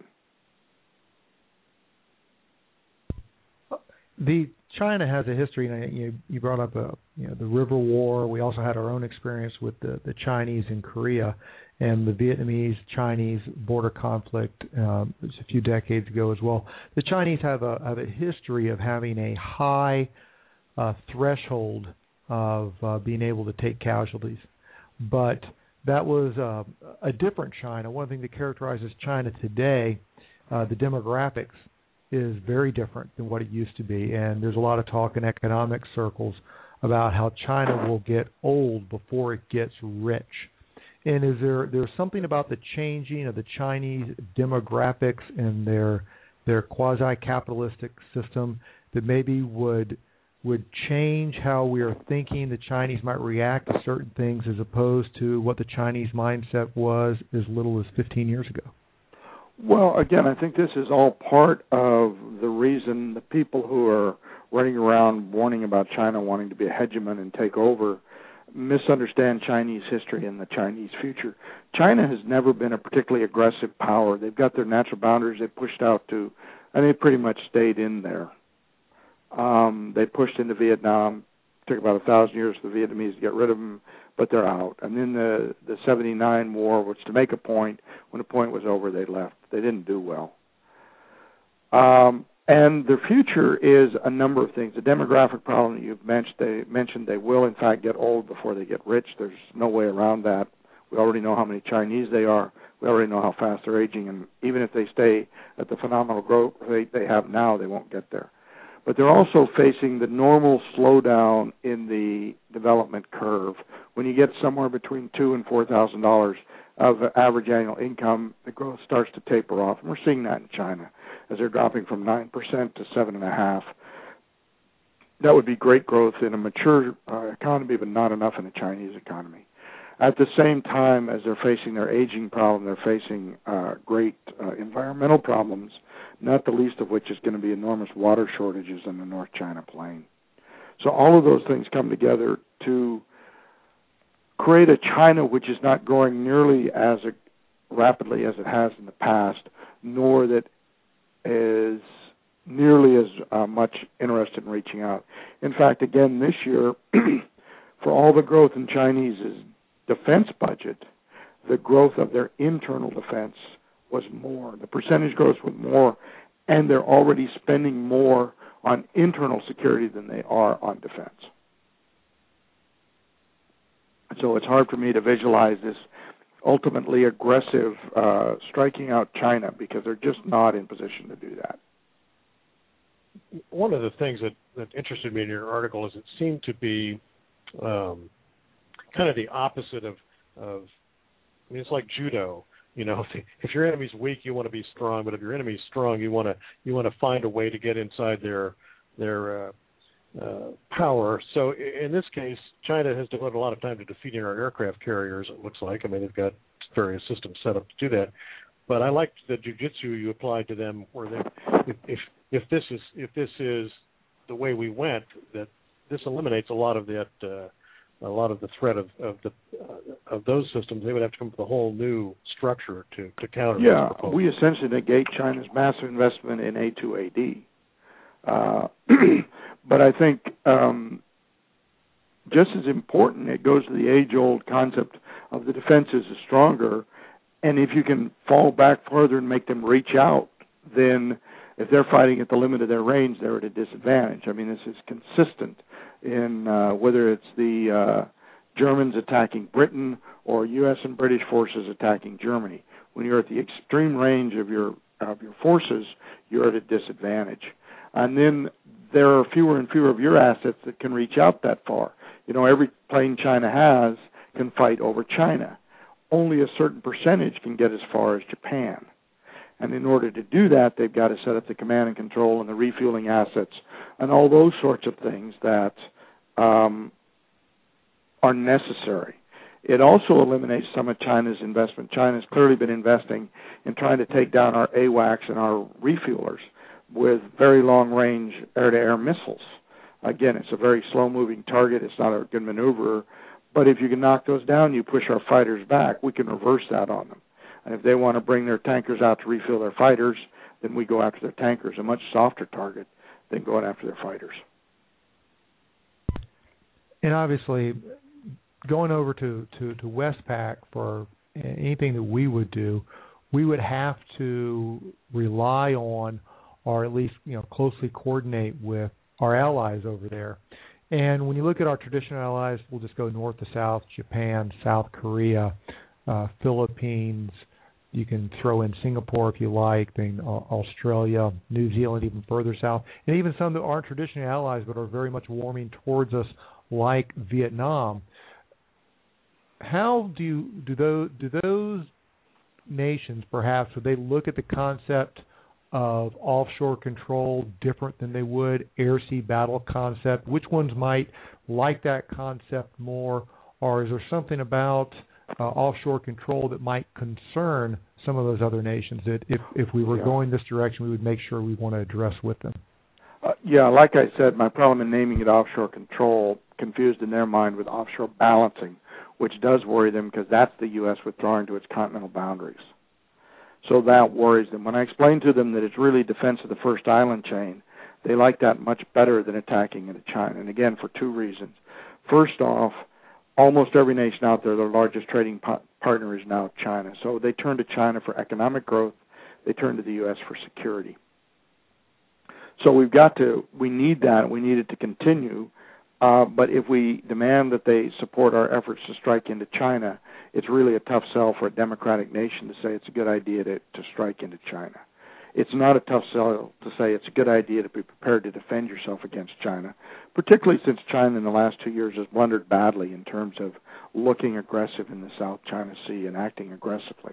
China has a history, and you brought up the River War. We also had our own experience with the Chinese in Korea and the Vietnamese-Chinese border conflict a few decades ago as well. The Chinese have a history of having a high threshold of being able to take casualties, but that was a different China. One thing that characterizes China today, the demographics, is very different than what it used to be, and there's a lot of talk in economic circles about how China will get old before it gets rich. And is there's something about the changing of the Chinese demographics and their quasi-capitalistic system that maybe would change how we are thinking the Chinese might react to certain things as opposed to what the Chinese mindset was as little as 15 years ago? Well, again, I think this is all part of the reason the people who are running around warning about China wanting to be a hegemon and take over misunderstand Chinese history and the Chinese future. China has never been a particularly aggressive power. They've got their natural boundaries they pushed out to, and they pretty much stayed in there. They pushed into Vietnam. It took about 1,000 years for the Vietnamese to get rid of them, but they're out. And then the 79 war was to make a point. When the point was over, they left. They didn't do well. And their future is a number of things. The demographic problem that you've mentioned, they will, in fact, get old before they get rich. There's no way around that. We already know how many Chinese they are. We already know how fast they're aging. And even if they stay at the phenomenal growth rate they have now, they won't get there. But they're also facing the normal slowdown in the development curve. When you get somewhere between $2,000 and $4,000 of average annual income, the growth starts to taper off. And we're seeing that in China as they're dropping from 9% to 7.5%. That would be great growth in a mature economy, but not enough in a Chinese economy. At the same time, as they're facing their aging problem, they're facing great environmental problems, not the least of which is going to be enormous water shortages in the North China Plain. So all of those things come together to create a China which is not growing nearly as rapidly as it has in the past, nor that is nearly as much interested in reaching out. In fact, again, this year, for all the growth in Chinese's defense budget, the growth of their internal defense was more. The percentage growth was more, and they're already spending more on internal security than they are on defense. So it's hard for me to visualize this ultimately aggressive striking out China because they're just not in position to do that. One of the things that interested me in your article is it seemed to be kind of the opposite of I mean, it's like judo. You know, if your enemy's weak, you want to be strong. But if your enemy's strong, you want to find a way to get inside their power. So in this case, China has devoted a lot of time to defeating our aircraft carriers. It looks like. I mean, they've got various systems set up to do that. But I liked the jujitsu you applied to them, where if this is the way we went, that this eliminates a lot of that. A lot of the threat of those systems. They would have to come up with a whole new structure to counter. Yeah, we essentially negate China's massive investment in A2AD. But I think just as important, it goes to the age-old concept of the defenses is stronger, and if you can fall back further and make them reach out, then if they're fighting at the limit of their range, they're at a disadvantage. I mean, this is consistent in whether it's the Germans attacking Britain or U.S. and British forces attacking Germany. When you're at the extreme range of your forces, you're at a disadvantage. And then there are fewer and fewer of your assets that can reach out that far. You know, every plane China has can fight over China. Only a certain percentage can get as far as Japan. And in order to do that, they've got to set up the command and control and the refueling assets and all those sorts of things that are necessary. It also eliminates some of China's investment. China's clearly been investing in trying to take down our AWACS and our refuelers with very long-range air-to-air missiles. Again, it's a very slow-moving target. It's not a good maneuverer. But if you can knock those down, you push our fighters back, we can reverse that on them. And if they want to bring their tankers out to refuel their fighters, then we go after their tankers, a much softer target than going after their fighters. And obviously, going over to Westpac for anything that we would do, we would have to rely on, or at least closely coordinate with our allies over there. And when you look at our traditional allies, we'll just go north to south: Japan, South Korea, Philippines. You can throw in Singapore if you like, then Australia, New Zealand, even further south, and even some that aren't traditional allies but are very much warming towards us, like Vietnam. How do those nations, perhaps, would they look at the concept of offshore control different than they would air-sea battle concept? Which ones might like that concept more, or is there something about offshore control that might concern some of those other nations that if we were going this direction, we would make sure we want to address with them? Like I said, my problem in naming it offshore control confused in their mind with offshore balancing, which does worry them because that's the U.S. withdrawing to its continental boundaries. So that worries them. When I explain to them that it's really defense of the first island chain, they like that much better than attacking into China. And again, for two reasons. First off, almost every nation out there, their largest trading partner is now China. So they turn to China for economic growth. They turn to the U.S. for security. So we need that. We need it to continue. But if we demand that they support our efforts to strike into China, it's really a tough sell for a democratic nation to say it's a good idea to strike into China. It's not a tough sell to say it's a good idea to be prepared to defend yourself against China, particularly since China in the last 2 years has blundered badly in terms of looking aggressive in the South China Sea and acting aggressively.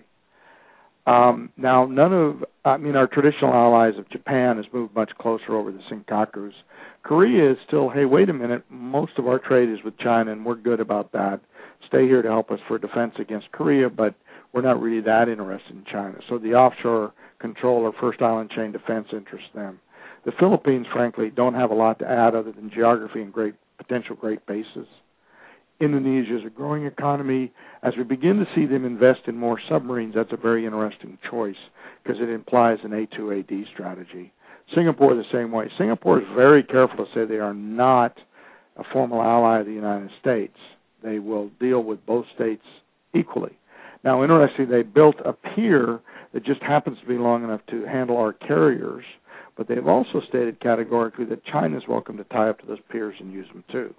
Now, our traditional allies of Japan has moved much closer over the Senkakus. Korea is still, hey, wait a minute, most of our trade is with China and we're good about that. Stay here to help us for defense against Korea, but we're not really that interested in China. So the offshore control or first island chain defense interests them. The Philippines, frankly, don't have a lot to add other than geography and potential great bases. Indonesia is a growing economy. As we begin to see them invest in more submarines, that's a very interesting choice because it implies an A2AD strategy. Singapore the same way. Singapore is very careful to say they are not a formal ally of the United States. They will deal with both states equally. Now, interestingly, they built a pier that just happens to be long enough to handle our carriers, but they've also stated categorically that China is welcome to tie up to those piers and use them too.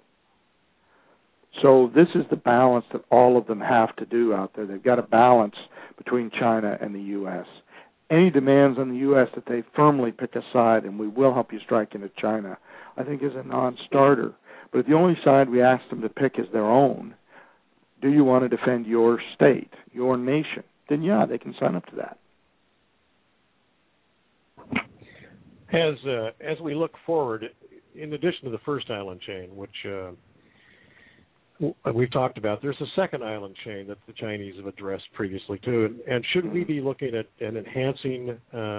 So this is the balance that all of them have to do out there. They've got a balance between China and the U.S. Any demands on the U.S. that they firmly pick a side and we will help you strike into China, I think is a non-starter. But if the only side we ask them to pick is their own, do you want to defend your state, your nation? Then yeah, they can sign up to that. As we look forward, in addition to the first island chain, which we've talked about, there's a second island chain that the Chinese have addressed previously too. And should we be looking at enhancing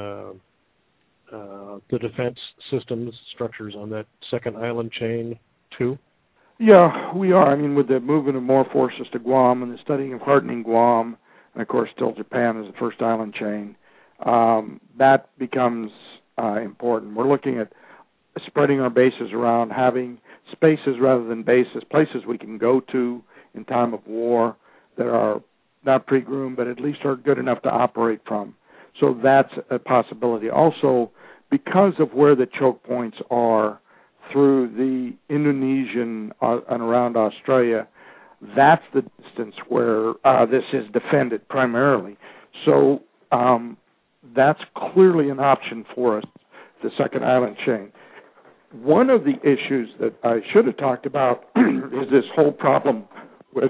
the defense systems structures on that second island chain too? Yeah, we are. I mean, with the movement of more forces to Guam and the studying of hardening Guam, and of course still Japan as the first island chain, that becomes important. We're looking at spreading our bases around, having spaces rather than bases, places we can go to in time of war that are not pre-groomed, but at least are good enough to operate from. So that's a possibility. Also, because of where the choke points are through the Indonesian and around Australia, that's the distance where this is defended primarily. So that's clearly an option for us, the second island chain. One of the issues that I should have talked about is this whole problem with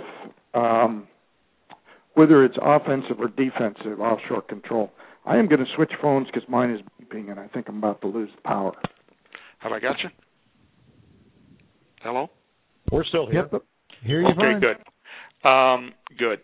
whether it's offensive or defensive offshore control. I am going to switch phones because mine is beeping, and I think I'm about to lose the power. Have I got you? Hello? We're still here. Yep. Hear you fine. Okay, good. Good.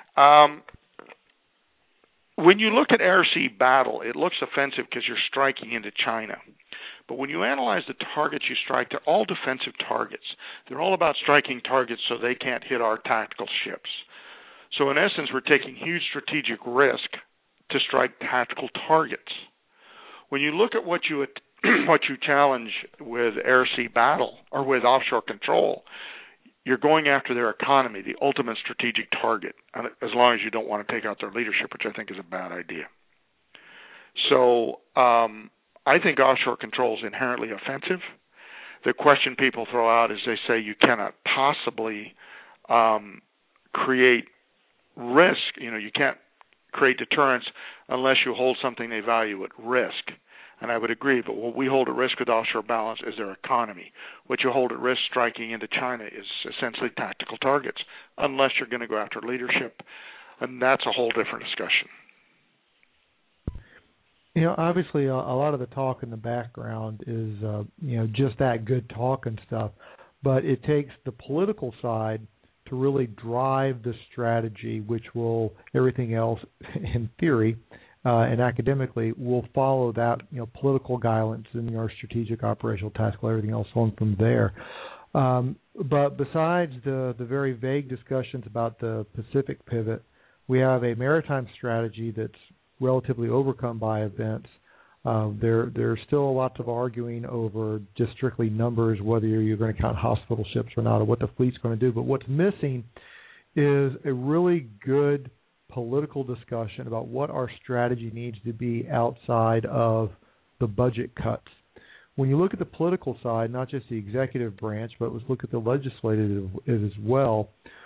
When you look at air-sea battle, it looks offensive because you're striking into China. But when you analyze the targets you strike, they're all defensive targets. They're all about striking targets so they can't hit our tactical ships. So in essence, we're taking huge strategic risk to strike tactical targets. When you look at what you challenge with air-sea battle or with offshore control, you're going after their economy, the ultimate strategic target, as long as you don't want to take out their leadership, which I think is a bad idea. So I think offshore control is inherently offensive. The question people throw out is they say you cannot possibly create risk. You can't create deterrence unless you hold something they value at risk. And I would agree, but what we hold at risk with offshore balance is their economy. What you hold at risk striking into China is essentially tactical targets, unless you're going to go after leadership, and that's a whole different discussion. Obviously, a lot of the talk in the background is, just that good talk and stuff, but it takes the political side to really drive the strategy, which will, everything else, in theory, and academically, will follow that, political guidance in our strategic, operational, tactical, everything else on from there. But besides the very vague discussions about the Pacific pivot, we have a maritime strategy that's relatively overcome by events. There's still lots of arguing over just strictly numbers, whether you're going to count hospital ships or not, or what the fleet's going to do. But what's missing is a really good political discussion about what our strategy needs to be outside of the budget cuts. When you look at the political side, not just the executive branch, but let's look at the legislative as well,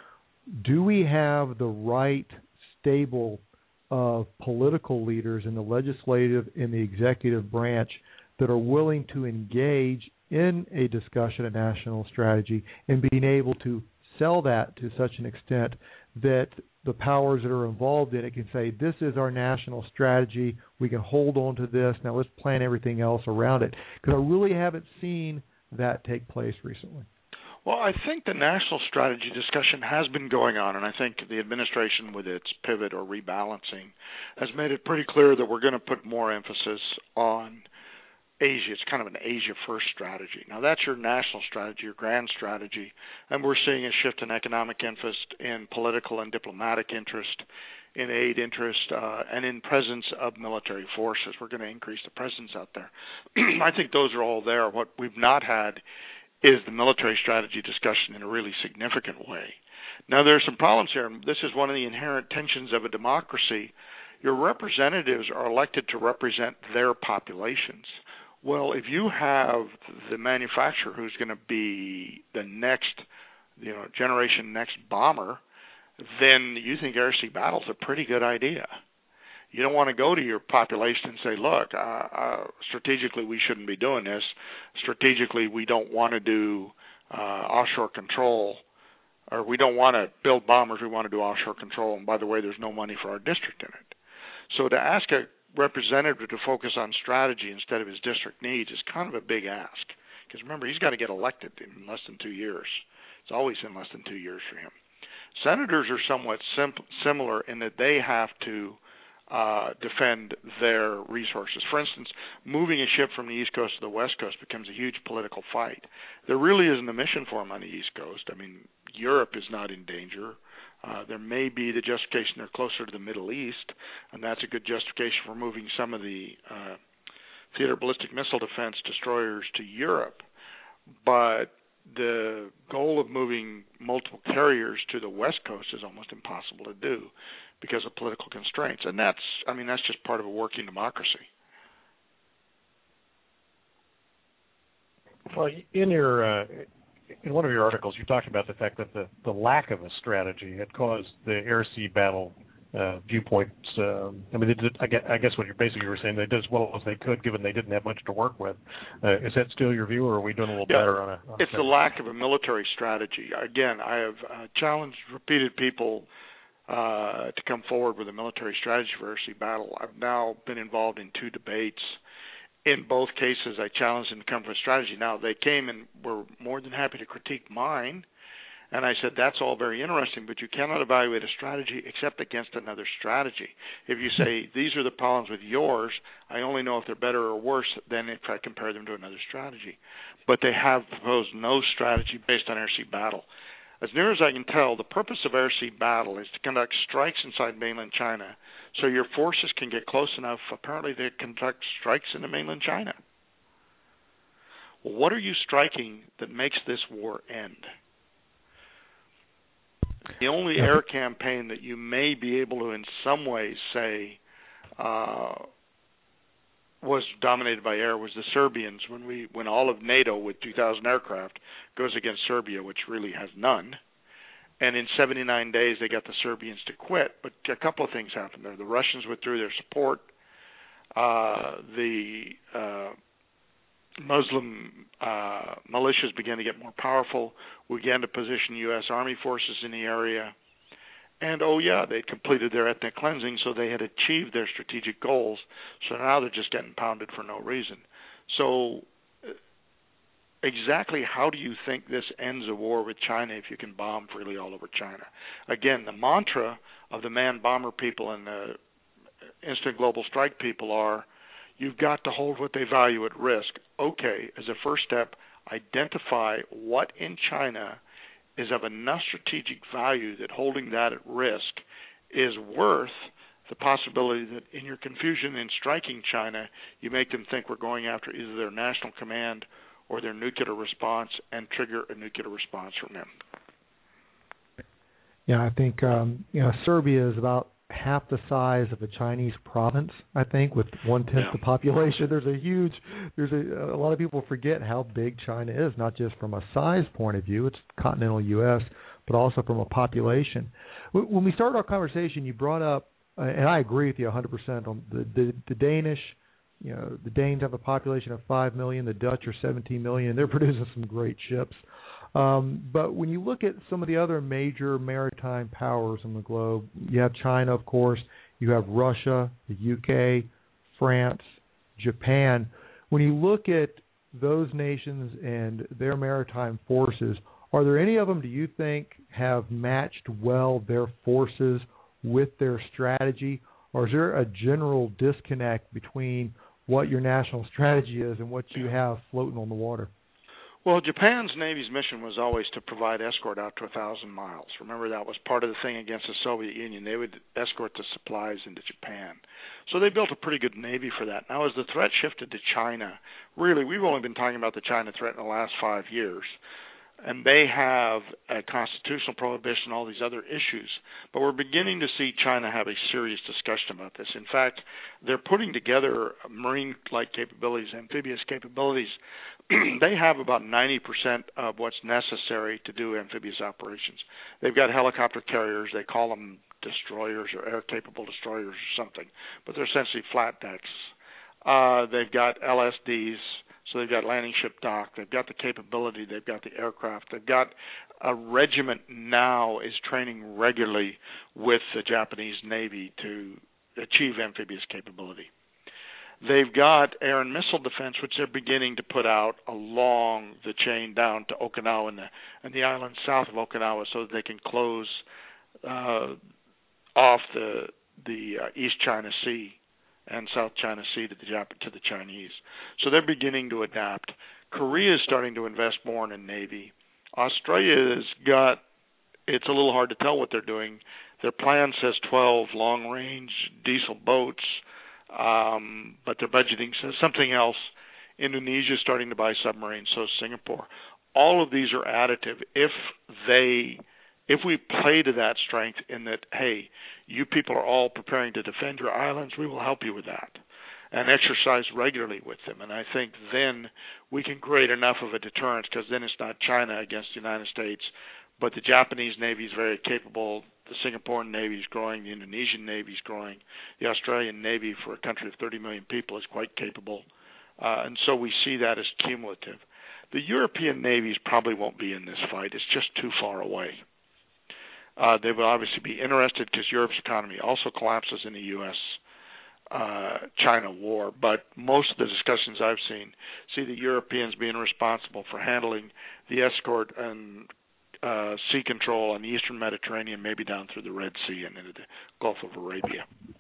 do we have the right stable of political leaders in the legislative and the executive branch that are willing to engage in a discussion of national strategy and being able to sell that to such an extent that the powers that are involved in it can say, this is our national strategy, we can hold on to this, now let's plan everything else around it. Because I really haven't seen that take place recently. Well, I think the national strategy discussion has been going on, and I think the administration with its pivot or rebalancing has made it pretty clear that we're going to put more emphasis on Asia. It's kind of an Asia-first strategy. Now, that's your national strategy, your grand strategy, and we're seeing a shift in economic interest, in political and diplomatic interest, in aid interest, and in presence of military forces. We're going to increase the presence out there. I think those are all there. What we've not had is the military strategy discussion in a really significant way. Now, there are some problems here. This is one of the inherent tensions of a democracy. Your representatives are elected to represent their populations. Well, if you have the manufacturer who's going to be the next, generation next bomber, then you think air-sea battle is a pretty good idea. You don't want to go to your population and say, look, strategically we shouldn't be doing this. Strategically we don't want to do offshore control, or we don't want to build bombers, we want to do offshore control. And by the way, there's no money for our district in it. So to ask a representative to focus on strategy instead of his district needs is kind of a big ask. Because remember, he's got to get elected in less than 2 years. It's always in less than 2 years for him. Senators are somewhat similar in that they have to defend their resources. For instance, moving a ship from the East Coast to the West Coast becomes a huge political fight. There really isn't a mission for them on the East Coast. I mean, Europe is not in danger. There may be the justification they're closer to the Middle East, and that's a good justification for moving some of the theater ballistic missile defense destroyers to Europe. But the goal of moving multiple carriers to the West Coast is almost impossible to do because of political constraints. And that's just part of a working democracy. Well, in one of your articles, you talked about the fact that the lack of a strategy had caused the air-sea battle viewpoints. I guess what you were saying, they did as well as they could, given they didn't have much to work with. Is that still your view, or are we doing a little better on a? It's the lack of a military strategy. Again, I have challenged repeated people to come forward with a military strategy for air-sea battle. I've now been involved in 2 debates. In both cases, I challenged them to come with a strategy. Now, they came and were more than happy to critique mine, And I said, that's all very interesting, but you cannot evaluate a strategy except against another strategy. If you say, these are the problems with yours, I only know if they're better or worse than if I compare them to another strategy. But they have proposed no strategy based on air-sea battle. As near as I can tell, the purpose of air-sea battle is to conduct strikes inside mainland China so your forces can get close enough, apparently, to conduct strikes into mainland China. Well, what are you striking that makes this war end? The only air campaign that you may be able to in some ways say was dominated by air was the Serbians when all of NATO with 2,000 aircraft goes against Serbia, which really has none. And in 79 days they got the Serbians to quit. But a couple of things happened there. The Russians withdrew their support. The Muslim militias began to get more powerful. We began to position U.S. Army forces in the area. And, they'd completed their ethnic cleansing, so they had achieved their strategic goals. So now they're just getting pounded for no reason. So exactly how do you think this ends a war with China if you can bomb freely all over China? Again, the mantra of the man-bomber people and the instant global strike people are, you've got to hold what they value at risk. Okay, as a first step, identify what in China is of enough strategic value that holding that at risk is worth the possibility that in your confusion in striking China, you make them think we're going after either their national command or their nuclear response and trigger a nuclear response from them. Yeah, I think Serbia is about half the size of a Chinese province, I think, with 1/10 the population. There's a lot of people forget how big China is, not just from a size point of view, it's continental U.S., but also from a population. When we started our conversation, you brought up, and I agree with you 100%, on the Danish. The Danes have a population of 5 million, the Dutch are 17 million, they're producing some great ships. But when you look at some of the other major maritime powers on the globe, you have China, of course, you have Russia, the UK, France, Japan. When you look at those nations and their maritime forces, are there any of them, do you think, have matched well their forces with their strategy? Or is there a general disconnect between what your national strategy is and what you have floating on the water? Well, Japan's Navy's mission was always to provide escort out to 1,000 miles. Remember, that was part of the thing against the Soviet Union. They would escort the supplies into Japan. So they built a pretty good Navy for that. Now, as the threat shifted to China, really, we've only been talking about the China threat in the last 5 years. And they have a constitutional prohibition, all these other issues. But we're beginning to see China have a serious discussion about this. In fact, they're putting together marine-like capabilities, amphibious capabilities. They have about 90% of what's necessary to do amphibious operations. They've got helicopter carriers. They call them destroyers or air-capable destroyers or something. But they're essentially flat decks. They've got LSDs. So they've got landing ship dock, they've got the capability, they've got the aircraft, they've got a regiment now is training regularly with the Japanese Navy to achieve amphibious capability. They've got air and missile defense, which they're beginning to put out along the chain down to Okinawa and the islands south of Okinawa so that they can close off the East China Sea and South China Sea to the Chinese. So they're beginning to adapt. Korea is starting to invest more in a Navy. Australia's got, it's a little hard to tell what they're doing. Their plan says 12 long-range diesel boats, but their budgeting says something else. Indonesia's starting to buy submarines, so is Singapore. All of these are additive if we play to that strength in that, hey, you people are all preparing to defend your islands, we will help you with that and exercise regularly with them. And I think then we can create enough of a deterrence because then it's not China against the United States, but the Japanese Navy is very capable, the Singaporean Navy is growing, the Indonesian Navy is growing, the Australian Navy for a country of 30 million people is quite capable. And so we see that as cumulative. The European navies probably won't be in this fight. It's just too far away. They will obviously be interested because Europe's economy also collapses in the U.S.-China war. But most of the discussions I've seen see the Europeans being responsible for handling the escort and sea control on the eastern Mediterranean, maybe down through the Red Sea and into the Gulf of Arabia.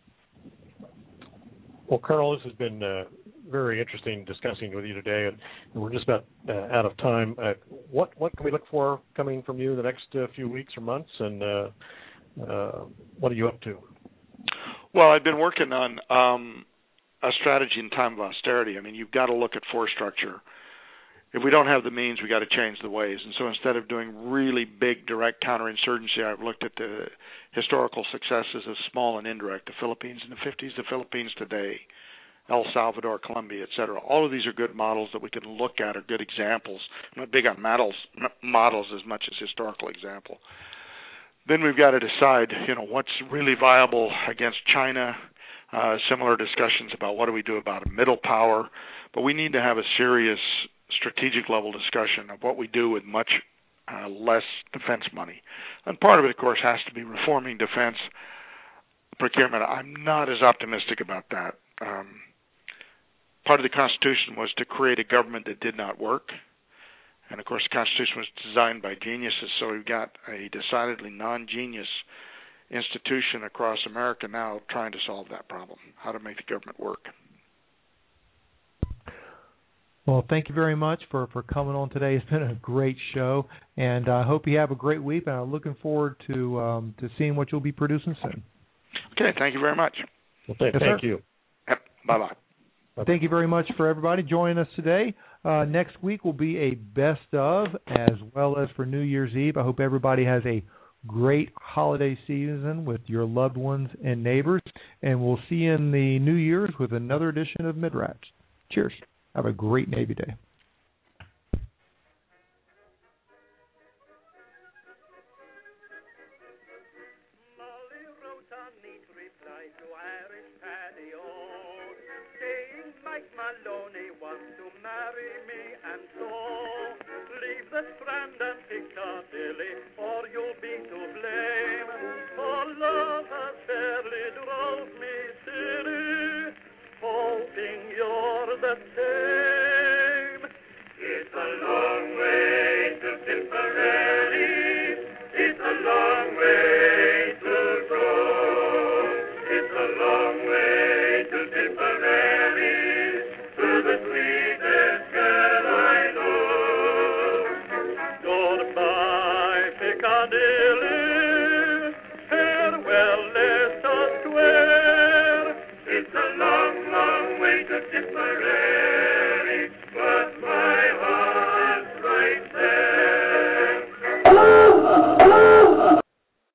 Well, Colonel, this has been very interesting discussing with you today, and we're just about out of time. What can we look for coming from you the next few weeks or months, and what are you up to? Well, I've been working on a strategy in time of austerity. I mean, you've got to look at force structure. If we don't have the means, we got to change the ways. And so instead of doing really big direct counterinsurgency, I've looked at the historical successes of small and indirect, the Philippines in the 50s, the Philippines today, El Salvador, Colombia, et cetera. All of these are good models that we can look at, are good examples. I'm not big on models as much as historical example. Then we've got to decide, what's really viable against China. Similar discussions about what do we do about a middle power. But we need to have a serious strategic level discussion of what we do with much less defense money. And part of it, of course, has to be reforming defense procurement. I'm not as optimistic about that. Part of the Constitution was to create a government that did not work. And, of course, the Constitution was designed by geniuses, so we've got a decidedly non-genius institution across America now trying to solve that problem, how to make the government work. Well, thank you very much for coming on today. It's been a great show, and I hope you have a great week, and I'm looking forward to seeing what you'll be producing soon. Okay, thank you very much. Well, thank you. Yep, bye-bye. Thank you very much for everybody joining us today. Next week will be a best of as well as for New Year's Eve. I hope everybody has a great holiday season with your loved ones and neighbors, and we'll see you in the New Year's with another edition of Midrats. Cheers. Have a great Navy Day. Molly wrote a neat reply to Irish Paddy O, saying Mike Maloney wants to marry me, and so leave the Strand and Piccadilly, or you'll be to blame. For love has fairly drove me silly, hoping you're the same. It's a long way to Tipperary, it's a long way to go. It's a long way to Tipperary, to the sweetest girl I know. Goodbye, Piccadilly, farewell, Leicester Square. It's a long, long way to Tipperary.